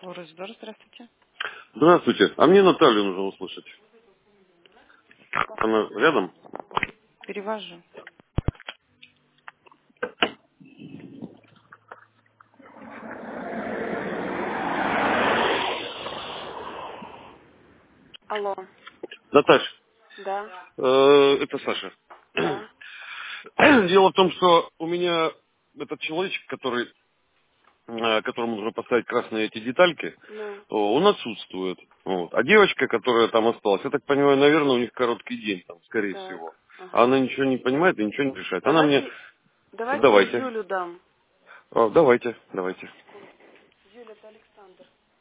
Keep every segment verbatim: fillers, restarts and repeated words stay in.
Урождор, здравствуйте. Здравствуйте. А мне Наталью нужно услышать. Она рядом? Перевожу. Алло. Наташ, Да, э, это Саша. да, Дело в том, что у меня этот человечек, который, э, которому нужно поставить красные эти детальки, ну, о, он отсутствует. Вот. А девочка, которая там осталась, я так понимаю, наверное, у них короткий день там, скорее всего. так, А ага. она ничего не понимает и ничего не решает. Она мне... Давайте, давайте я Давайте. Юлю дам. А, давайте, давайте. Секунду. Юля, это Александр.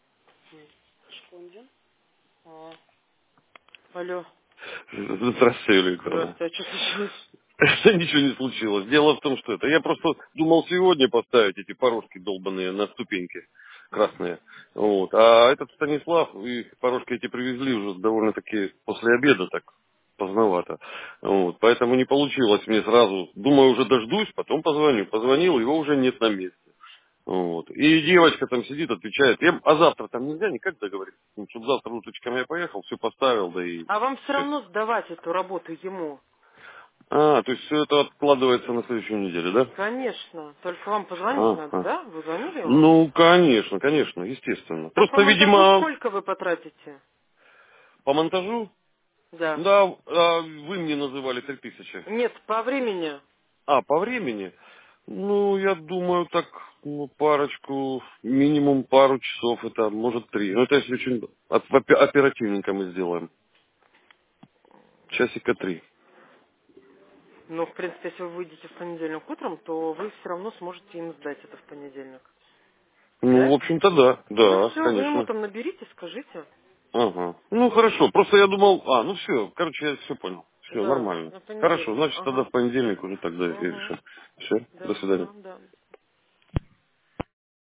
Шкундин. А. Алло. Здравствуйте, Юлия Викторовна. Здравствуйте, а что случилось? Ничего не случилось. Дело в том, что это. Я просто думал сегодня поставить эти порожки долбаные на ступеньки красные. Вот. А этот Станислав, и порожки эти привезли уже довольно-таки после обеда так поздновато. Вот. Поэтому не получилось мне сразу. Думаю, уже дождусь, потом позвоню. Позвонил, его уже нет на месте. Вот. И девочка там сидит, отвечает. Я, а завтра там нельзя никак договориться, чтобы завтра утречком я поехал, все поставил, да и А вам все все. равно сдавать эту работу ему? А, то есть все это откладывается на следующую неделю, да? Конечно. Только вам позвонить надо, Ага. да? Вы звонили ему? Ну, конечно, конечно, естественно. Так по Просто, монтажу видимо, сколько вы потратите? по монтажу, Да. да, а вы мне называли три тысячи. Нет, по времени. А, по времени? Ну, я думаю, так, ну, парочку, минимум пару часов, это может три. Ну, это если очень от- опе- оперативненько мы сделаем. Часика три. Ну, в принципе, если вы выйдете в понедельник утром, то вы все равно сможете им сдать это в понедельник. Ну, в Да? общем-то, да, Ну да, все, вы ему конечно. там наберите, скажите. Ага. Ну, хорошо. Просто я думал... А, ну все. Короче, я все понял. Все, Да, нормально. на Хорошо. понедельник. Значит, тогда Ага. в понедельник уже тогда и Угу. решим. Все. До Да, свидания. ага, да.